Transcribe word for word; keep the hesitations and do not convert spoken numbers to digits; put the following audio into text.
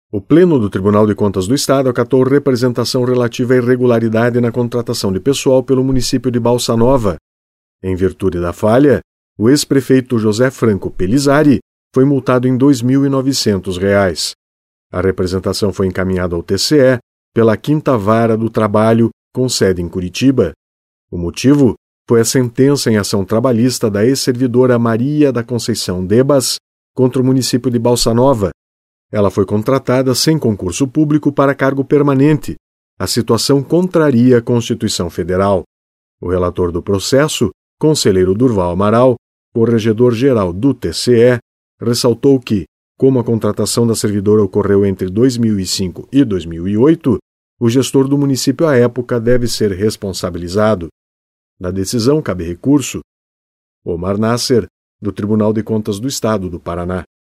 O Pleno do Tribunal de Contas do Estado acatou representação relativa à irregularidade na contratação de pessoal pelo município de Balsa Nova. Em virtude da falha, o ex-prefeito José Franco Pelizari foi multado em dois mil e novecentos reais. A representação foi encaminhada ao T C E pela Quinta Vara do Trabalho, com sede em Curitiba. O motivo foi a sentença em ação trabalhista da ex-servidora Maria da Conceição Debas contra o município de Balsa Nova. Ela foi contratada sem concurso público para cargo permanente. A situação contraria a Constituição Federal. O relator do processo, conselheiro Durval Amaral, corregedor-geral do T C E, ressaltou que, como a contratação da servidora ocorreu entre dois mil e cinco e dois mil e oito, o gestor do município à época deve ser responsabilizado. Na decisão cabe recurso. Omar Nasser, do Tribunal de Contas do Estado do Paraná.